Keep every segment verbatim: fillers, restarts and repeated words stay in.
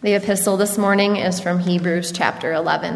The epistle this morning is from Hebrews chapter eleven.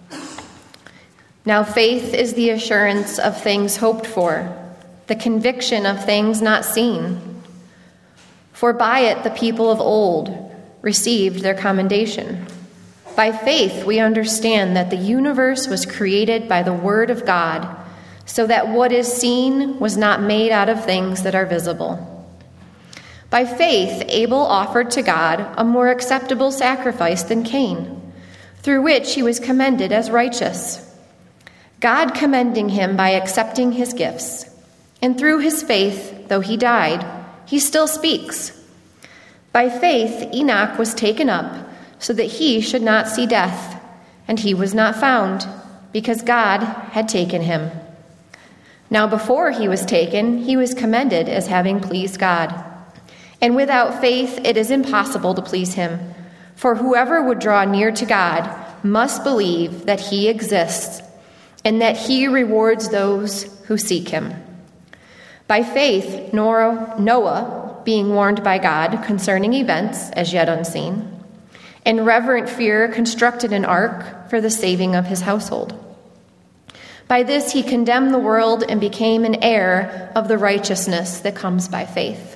Now faith is the assurance of things hoped for, the conviction of things not seen. For by it the people of old received their commendation. By faith we understand that the universe was created by the word of God, so that what is seen was not made out of things that are visible. By faith, Abel offered to God a more acceptable sacrifice than Cain, through which he was commended as righteous, God commending him by accepting his gifts. And through his faith, though he died, he still speaks. By faith, Enoch was taken up so that he should not see death, and he was not found, because God had taken him. Now before he was taken, he was commended as having pleased God. And without faith it is impossible to please him. For whoever would draw near to God must believe that he exists, and that he rewards those who seek him. By faith, Noah, being warned by God concerning events as yet unseen, in reverent fear constructed an ark for the saving of his household. By this he condemned the world and became an heir of the righteousness that comes by faith.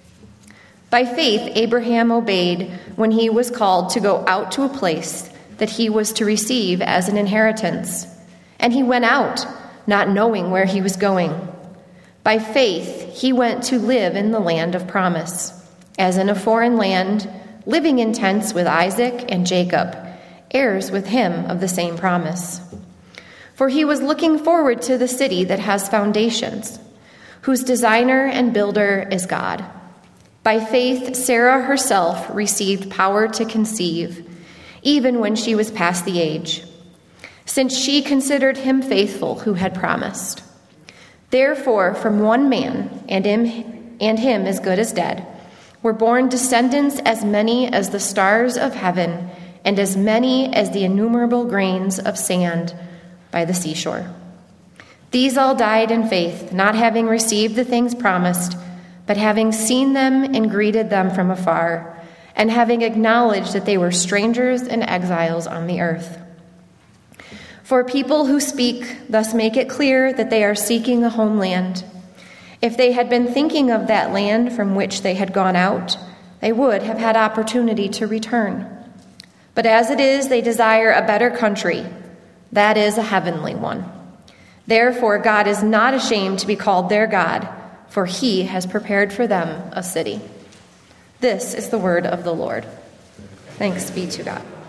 By faith, Abraham obeyed when he was called to go out to a place that he was to receive as an inheritance. And he went out, not knowing where he was going. By faith, he went to live in the land of promise, as in a foreign land, living in tents with Isaac and Jacob, heirs with him of the same promise. For he was looking forward to the city that has foundations, whose designer and builder is God. By faith, Sarah herself received power to conceive, even when she was past the age, since she considered him faithful who had promised. Therefore, from one man, and him, and him as good as dead, were born descendants as many as the stars of heaven, and as many as the innumerable grains of sand by the seashore. These all died in faith, not having received the things promised, but having seen them and greeted them from afar, and having acknowledged that they were strangers and exiles on the earth. For people who speak thus make it clear that they are seeking a homeland. If they had been thinking of that land from which they had gone out, they would have had opportunity to return. But as it is, they desire a better country, that is, a heavenly one. Therefore, God is not ashamed to be called their God, for he has prepared for them a city. This is the word of the Lord. Thanks be to God.